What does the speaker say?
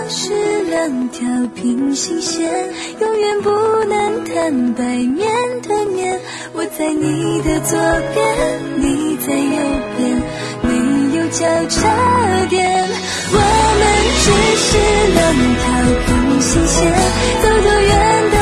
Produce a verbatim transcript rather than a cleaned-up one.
是两条平行线，永远不能坦白面对面。我在你的左边，你在右边，没有交叉点。我们只是两条平行线，走多远的